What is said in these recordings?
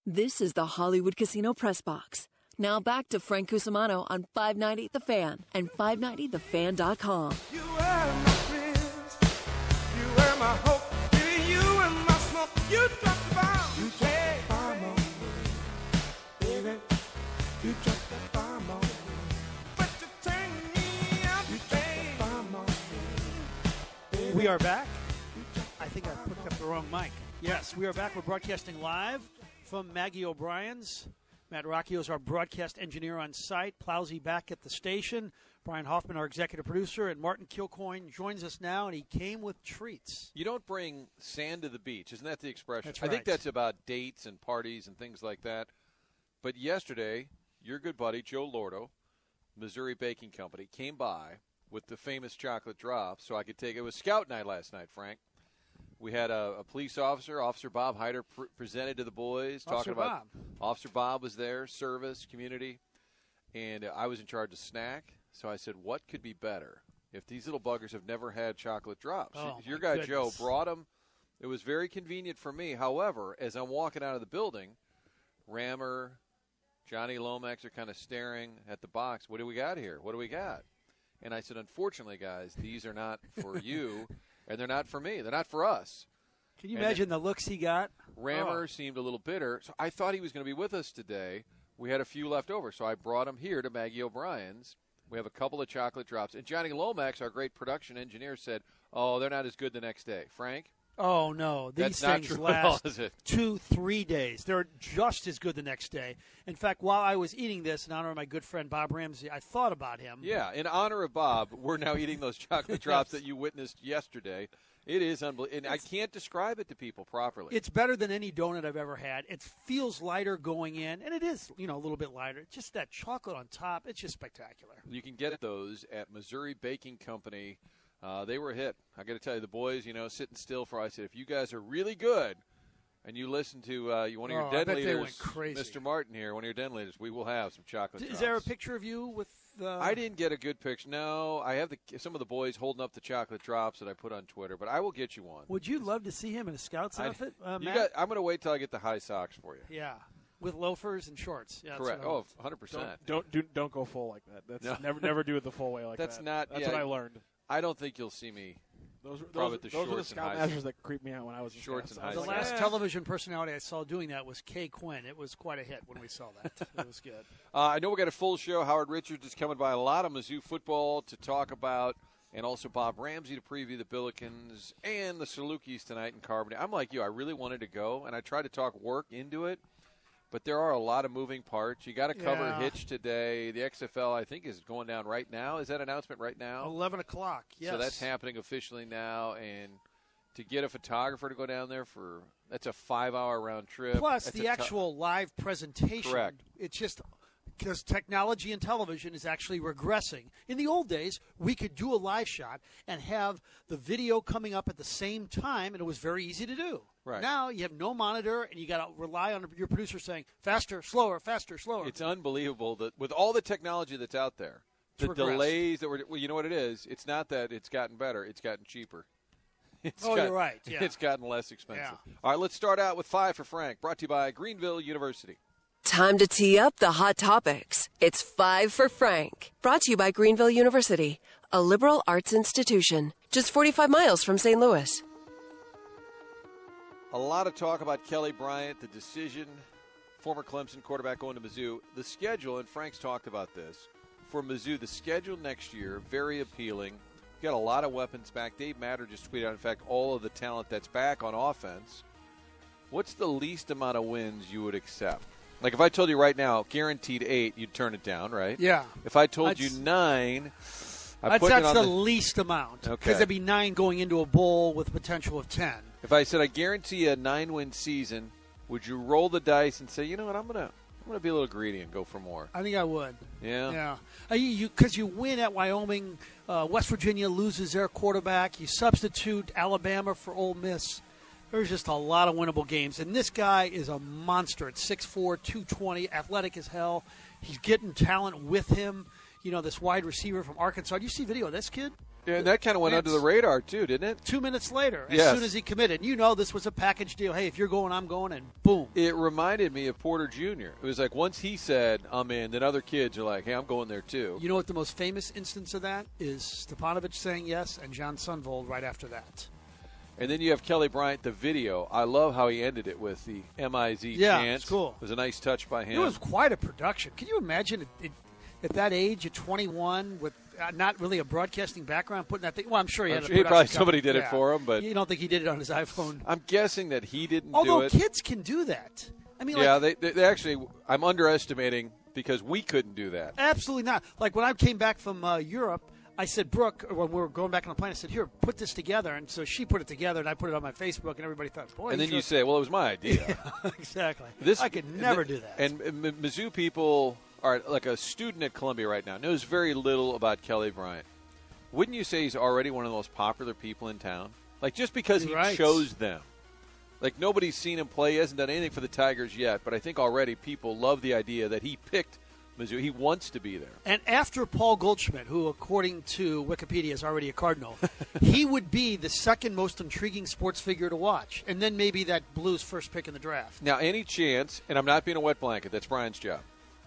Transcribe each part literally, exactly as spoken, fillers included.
This is the Hollywood Casino Press Box. Now back to Frank Cusimano on five ninety The Fan and five ninety the fan dot com. You were my friends. You were my hope. Baby, you were my smoke. You dropped the bomb. You dropped the bomb on me. Baby, you dropped the bomb on me. But you turned me up. You dropped the bomb on me. Baby, We are back. I think I picked up the wrong mic. Yes, we are back. We're broadcasting live from Maggie O'Brien's. Matt Rocchio is our broadcast engineer on site. Plowsy back at the station. Brian Hoffman, our executive producer, and Martin Kilcoyne joins us now, and he came with treats. You don't bring sand to the beach. Isn't that the expression? That's I think right. that's about dates and parties and things like that. But yesterday, your good buddy, Joe Lordo, Missouri Baking Company, came by with the famous chocolate drops so I could take it. It was Scout Night last night, Frank. We had a, a police officer, Officer Bob Hyder, pr- presented to the boys. Officer talking about Bob. Officer Bob was there, service, community, and uh, I was in charge of snack. So I said, what could be better if these little buggers have never had chocolate drops? Oh, Your my guy goodness. Joe brought them. It was very convenient for me. However, as I'm walking out of the building, Rammer, Johnny Lomax are kind of staring at the box. What do we got here? What do we got? And I said, unfortunately, guys, these are not for you, and they're not for me. They're not for us. Can you And imagine the looks he got? Rammer Oh. seemed a little bitter, so I thought he was going to be with us today. We had a few left over, so I brought him here to Maggie O'Brien's. We have a couple of chocolate drops. And Johnny Lomax, our great production engineer, said, oh, they're not as good the next day. Frank? Oh, no. These That's not things true at all, last is it? two, three days. They're just as good the next day. In fact, while I was eating this in honor of my good friend Bob Ramsey, I thought about him. Yeah, in honor of Bob, we're now eating those chocolate drops that you witnessed yesterday. It is unbelievable. And I can't describe it to people properly. It's better than any donut I've ever had. It feels lighter going in, and it is, you know, a little bit lighter. Just that chocolate on top, it's just spectacular. You can get those at Missouri Baking Company. Uh, they were a hit. I got to tell you, the boys, you know, sitting still for. I said, if you guys are really good, and you listen to uh, one of your Oh, I den bet they leaders, went crazy. Mister Martin here, one of your den leaders, we will have some chocolate. Is drops. there a picture of you with the? I didn't get a good picture. No, I have the, some of the boys holding up the chocolate drops that I put on Twitter, but I will get you one. Would you love to see him in a Scout's I- outfit, uh, you Matt? got, I'm going to wait till I get the high socks for you. Yeah, with loafers and shorts. Yeah, that's Correct. what I Oh, want. one hundred percent. Don't do, don't go full like that. That's No. never never do it the full way like That's that. not- That's yeah, what I learned. I don't think you'll see me. Those were Probably those, the those were the shorts and high Scoutmasters that creeped me out when I was in Shorts Scouts. and I was high The like, socks. last eh. television personality I saw doing that was Kay Quinn. It was quite a hit when we saw that. It was good. Uh, I know we got a full show. Howard Richards is coming by. A lot of Mizzou football to talk about, and also Bob Ramsey to preview the Billikens and the Salukis tonight in Carbondale. I'm like you. I really wanted to go, and I tried to talk work into it, but there are a lot of moving parts. You got to cover Yeah. Hitch today. The X F L, I think, is going down right now. Is that announcement right now? Eleven o'clock. Yes. So that's happening officially now, and to get a photographer to go down there for that's a five-hour round trip. Plus That's the a tou- actual live presentation. Correct. It's just because technology and television is actually regressing. In the old days, we could do a live shot and have the video coming up at the same time, and it was very easy to do. Right. Now you have no monitor, and you got to rely on your producer saying faster, slower, faster, slower. It's unbelievable that with all the technology that's out there, the It's regressed. delays that were. Well, you know what it is? It's not that it's gotten better; it's gotten cheaper. It's Oh, got- you're right, yeah. It's gotten less expensive. Yeah. All right, let's start out with Five for Frank, brought to you by Greenville University. Time to tee up the hot topics. It's Five for Frank. Brought to you by Greenville University, a liberal arts institution, just forty-five miles from Saint Louis. A lot of talk about Kelly Bryant, the decision, former Clemson quarterback going to Mizzou. The schedule, and Frank's talked about this, for Mizzou, the schedule next year, very appealing. Got a lot of weapons back. Dave Matter just tweeted out, in fact, all of the talent that's back on offense. What's the least amount of wins you would accept? Like if I told you right now, guaranteed eight, you'd turn it down, right? Yeah. If I told That's- you nine, I'm That's, putting it that's on the, the least amount. Because Okay. there'd be nine going into a bowl with potential of ten. If I said I guarantee a nine-win season, would you roll the dice and say, you know what, I'm gonna, I'm gonna be a little greedy and go for more? I think I would. Yeah. Yeah. Uh, you Because you, you win at Wyoming. Uh, West Virginia loses their quarterback. You substitute Alabama for Ole Miss. There's just a lot of winnable games. And this guy is a monster at six four, two twenty, athletic as hell. He's getting talent with him. You know, this wide receiver from Arkansas. Do you see video of this kid? Yeah, and that kind of went Vince. under the radar, too, didn't it? Two minutes later, as Yes. soon as he committed. You know this was a package deal. Hey, if you're going, I'm going, and boom. It reminded me of Porter Junior It was like once he said, I'm in, then other kids are like, hey, I'm going there, too. You know what the most famous instance of that is? Stepanovic saying yes and John Sunvold right after that. And then you have Kelly Bryant, the video. I love how he ended it with the M I Z Yeah, chant. it's cool. It was a nice touch by him. It was quite a production. Can you imagine it, it, at that age, at twenty-one, with uh, not really a broadcasting background, putting that thing? Well, I'm sure he I'm had a sure he production probably somebody company. did it Yeah. for him, but You don't think he did it on his iPhone? I'm guessing that he didn't Although do it. kids can do that. I mean, yeah, like, they, they actually, I'm underestimating because we couldn't do that. absolutely not. Like when I came back from uh, Europe, I said, Brooke, when we were going back on the plane, I said, here, put this together. And so she put it together, and I put it on my Facebook, and everybody thought, boy. And then sure- you say, well, it was my idea. exactly. This I could never do that. And, and M- Mizzou people are like a student at Columbia right now knows very little about Kelly Bryant. Wouldn't you say he's already one of the most popular people in town? Like just because he Right. chose them. Like nobody's seen him play. He hasn't done anything for the Tigers yet, but I think already people love the idea that he picked Mizzou. He wants to be there. And after Paul Goldschmidt, who according to Wikipedia is already a Cardinal, he would be the second most intriguing sports figure to watch. And then maybe that Blues first pick in the draft. Now, any chance, and I'm not being a wet blanket, that's Brian's job.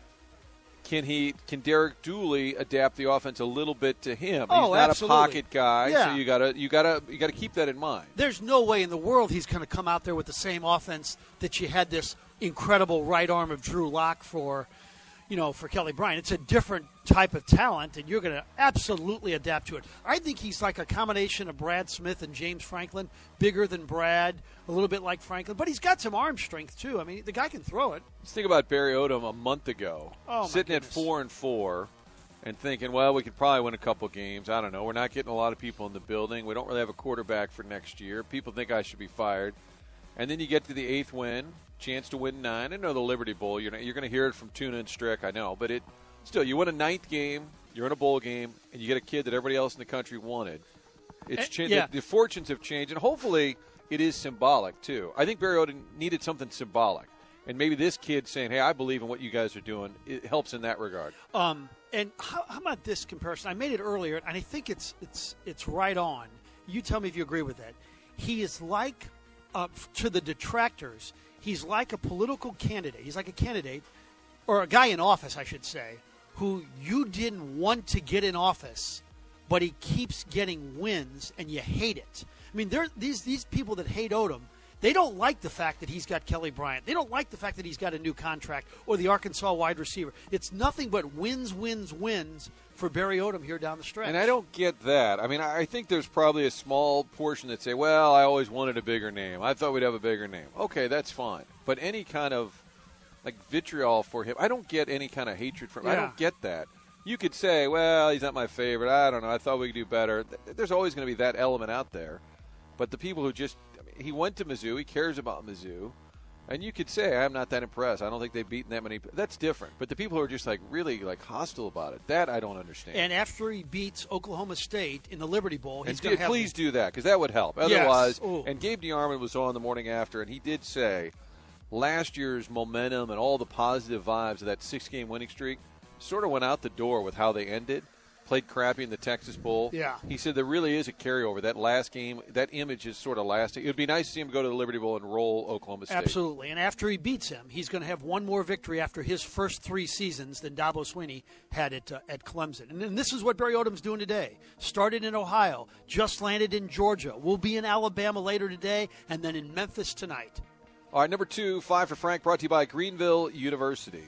Can he? Can Derek Dooley adapt the offense a little bit to him? Oh, He's not absolutely. a pocket guy, Yeah. so you gotta you gotta you gotta keep that in mind. There's no way in the world he's going to come out there with the same offense that you had this incredible right arm of Drew Lock for, you know, for Kelly Bryant. It's a different type of talent, and you're going to absolutely adapt to it. I think he's like a combination of Brad Smith and James Franklin, bigger than Brad, a little bit like Franklin, but he's got some arm strength too. I mean, the guy can throw it. Let's think about Barry Odom a month ago, Oh, my sitting at goodness. four and four, and thinking, well, we could probably win a couple games. I don't know. We're not getting a lot of people in the building. We don't really have a quarterback for next year. People think I should be fired. And then you get to the eighth win, chance to win nine. I know the Liberty Bowl. You're you're going to hear it from Tuna and Strick. I know, but it still you win a ninth game. You're in a bowl game, and you get a kid that everybody else in the country wanted. It's Eh, changed. yeah. The, the fortunes have changed, and hopefully it is symbolic too. I think Barry Odom needed something symbolic, and maybe this kid saying, "Hey, I believe in what you guys are doing," it helps in that regard. Um, and how, how about this comparison? I made it earlier, and I think it's it's it's right on. You tell me if you agree with that. He is like, uh, to the detractors, he's like a political candidate. He's like a candidate, or a guy in office, I should say, who you didn't want to get in office, but he keeps getting wins, and you hate it. I mean, there these these people that hate Odom. They don't like the fact that he's got Kelly Bryant. They don't like the fact that he's got a new contract or the Arkansas wide receiver. It's nothing but wins, wins, wins for Barry Odom here down the stretch. And I don't get that. I mean, I I think there's probably a small portion that say, well, I always wanted a bigger name. I thought we'd have a bigger name. Okay, that's fine. But any kind of, like, vitriol for him, I don't get any kind of hatred from him. I Yeah. don't get that. You could say, well, he's not my favorite. I don't know. I thought we could do better. Th- There's always going to be that element out there. But the people who just I mean, he went to Mizzou. He cares about Mizzou. And you could say, I'm not that impressed. I don't think they've beaten that many. That's different. But the people who are just, like, really, like, hostile about it, that I don't understand. And after he beats Oklahoma State in the Liberty Bowl, he's And going do- to have please do that because that would help. Yes. Otherwise, Ooh. and Gabe DeArmond was on the morning after, and he did say last year's momentum and all the positive vibes of that six-game winning streak sort of went out the door with how they ended. Played crappy in the Texas Bowl. Yeah. He said there really is a carryover. That last game, that image is sort of lasting. It would be nice to see him go to the Liberty Bowl and roll Oklahoma State. Absolutely. And after he beats him, he's going to have one more victory after his first three seasons than Dabo Swinney had at, uh, at Clemson. And then this is what Barry Odom's doing today. Started in Ohio, just landed in Georgia, will be in Alabama later today, and then in Memphis tonight. All right, number two, Five for Frank, brought to you by Greenville University.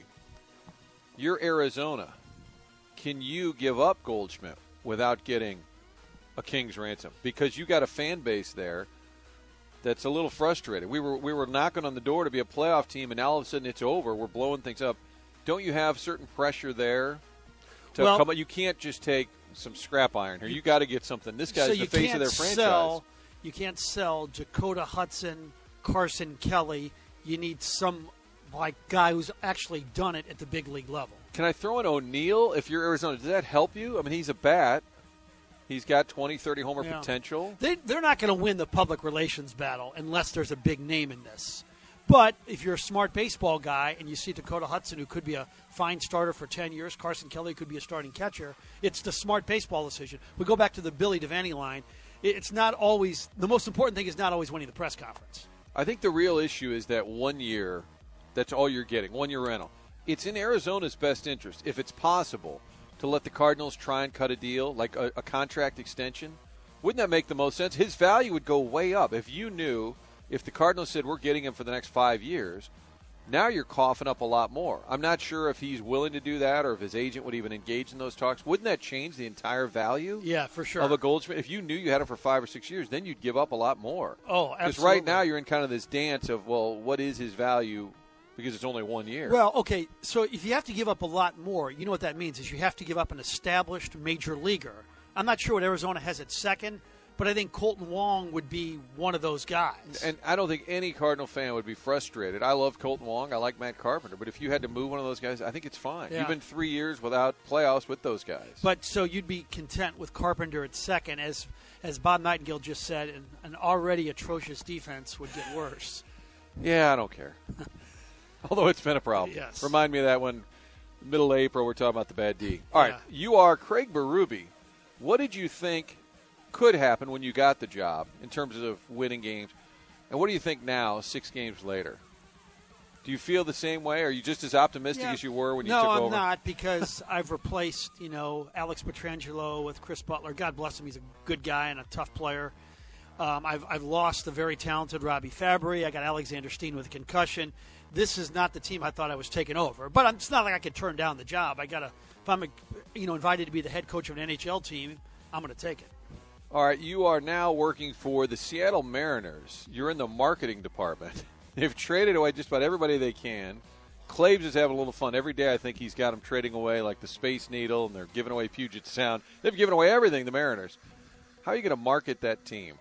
You're Arizona. Can you give up Goldschmidt without getting a king's ransom? Because you got a fan base there that's a little frustrated. We were we were knocking on the door to be a playoff team, and now all of a sudden it's over. We're blowing things up. Don't you have certain pressure there? To Well- come, you can't just take some scrap iron here. You got to get something. This guy's so the you face can't of their franchise. Sell, you can't sell Dakota Hudson, Carson Kelly. You need some like guy who's actually done it at the big league level. Can I throw in O'Neal if you're Arizona? Does that help you? I mean, he's a bat. He's got twenty, thirty homer Yeah. potential. They, they're not going to win the public relations battle unless there's a big name in this. But if you're a smart baseball guy and you see Dakota Hudson, who could be a fine starter for ten years, Carson Kelly could be a starting catcher, it's the smart baseball decision. We go back to the Billy Devaney line. It's not always – the most important thing is not always winning the press conference. I think the real issue is that one year, that's all you're getting, one-year rental. It's in Arizona's best interest, if it's possible, to let the Cardinals try and cut a deal, like a, a contract extension. Wouldn't that make the most sense? His value would go way up. If you knew, if the Cardinals said we're getting him for the next five years, now you're coughing up a lot more. I'm not sure if he's willing to do that or if his agent would even engage in those talks. Wouldn't that change the entire value Yeah, for sure. of a Goldschmidt? If you knew you had him for five or six years, then you'd give up a lot more. Oh, absolutely. Because right now you're in kind of this dance of, well, what is his value because it's only one year? Well, okay, so if you have to give up a lot more, you know what that means is you have to give up an established major leaguer. I'm not sure what Arizona has at second, but I think Colton Wong would be one of those guys. And I don't think any Cardinal fan would be frustrated. I love Colton Wong. I like Matt Carpenter. But if you had to move one of those guys, I think it's fine. Yeah. You've been three years without playoffs with those guys. But so you'd be content with Carpenter at second, as as Bob Nightingale just said, and an already atrocious defense would get worse. Yeah, I don't care. Although it's been a problem. Yes. Remind me of that one, middle of April, we're talking about the bad D. All right, Yeah. you are Craig Berube. What did you think could happen when you got the job in terms of winning games? And what do you think now, six games later? Do you feel the same way? Are you just as optimistic Yeah. as you were when you no, took I'm over? No, I'm not, because I've replaced, you know, Alex Petrangelo with Chris Butler. God bless him. He's a good guy and a tough player. Um, I've, I've lost the very talented Robbie Fabry. I got Alexander Steen with a concussion. This is not the team I thought I was taking over. But I'm, it's not like I could turn down the job. I got to, if I'm, a, you know, invited to be the head coach of an N H L team, I'm going to take it. All right, you are now working for the Seattle Mariners. You're in the marketing department. They've traded away just about everybody they can. Claves is having a little fun. Every day I think he's got them trading away like the Space Needle, and they're giving away Puget Sound. They've given away everything, the Mariners. How are you going to market that team?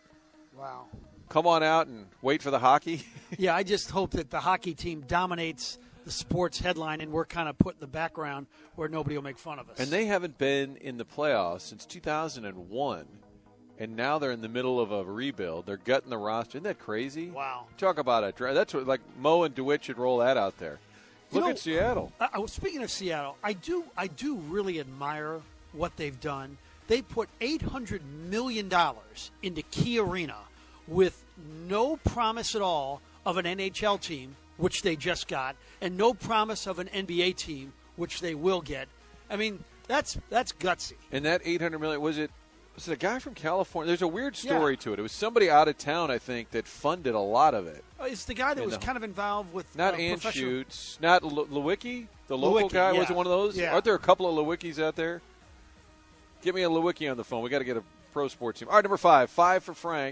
Wow. Come on out and wait for the hockey? Yeah, I just hope that the hockey team dominates the sports headline, and we're kind of put in the background where nobody will make fun of us. And they haven't been in the playoffs since two thousand one, and now they're in the middle of a rebuild. They're gutting the roster. Isn't that crazy? Wow. Talk about it. That's what, like, Mo and DeWitt should roll that out there. You Look know, at Seattle. I, I was speaking of Seattle. I do, I do really admire what they've done. They put eight hundred million dollars into Key Arena with no promise at all of an N H L team, which they just got, and no promise of an N B A team, which they will get. I mean, that's that's gutsy. And that eight hundred million dollars, was it was it a guy from California? There's a weird story Yeah. to it. It was somebody out of town, I think, that funded a lot of it. Uh, It's the guy that And was the- kind of involved with Not uh, Ann professional- Schutz, not L- Lewicki, the local Lewicki, guy. yeah. Was it one of those? Yeah. Aren't there a couple of Lewickis out there? Get me a Lewicki on the phone. We got to get a pro sports team. All right, number five. Five for Frank.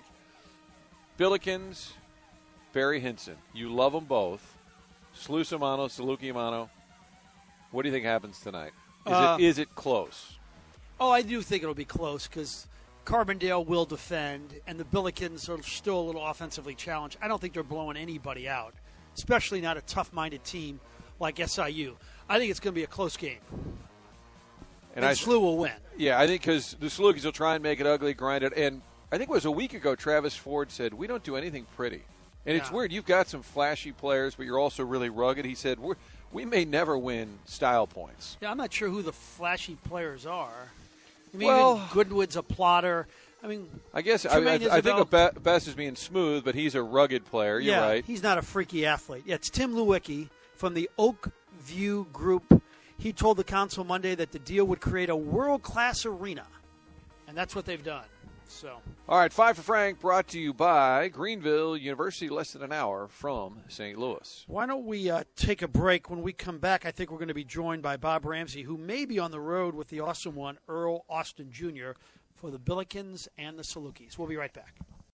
Billikens, Barry Hinson. You love them both. Slusamano, Salukiamano. What do you think happens tonight? Is, Uh, it, is it close? Oh, I do think it'll be close because Carbondale will defend, and the Billikens are still a little offensively challenged. I don't think they're blowing anybody out, especially not a tough-minded team like S I U. I think it's going to be a close game, and, I, S L U will win. Yeah, I think because the Salukis will try and make it ugly, grind it. And I think it was a week ago, Travis Ford said, we don't do anything pretty. And it's Yeah. weird. You've got some flashy players, but you're also really rugged. He said, We're, we may never win style points. Yeah, I'm not sure who the flashy players are. I mean, Well- even Goodwood's a plotter. I mean, I guess I, I, Tremaine I think Isabel- of Be- Best is being smooth, but he's a rugged player. You're yeah, right. he's not a freaky athlete. Yeah, it's Tim Lewicki from the Oak View Group. He told the council Monday that the deal would create a world-class arena, and that's what they've done. So, All right, Five for Frank brought to you by Greenville University, less than an hour from Saint Louis. why don't we uh, take a break? When we come back, I think we're going to be joined by Bob Ramsey, who may be on the road with the awesome one, Earl Austin Junior, for the Billikens and the Salukis. We'll be right back.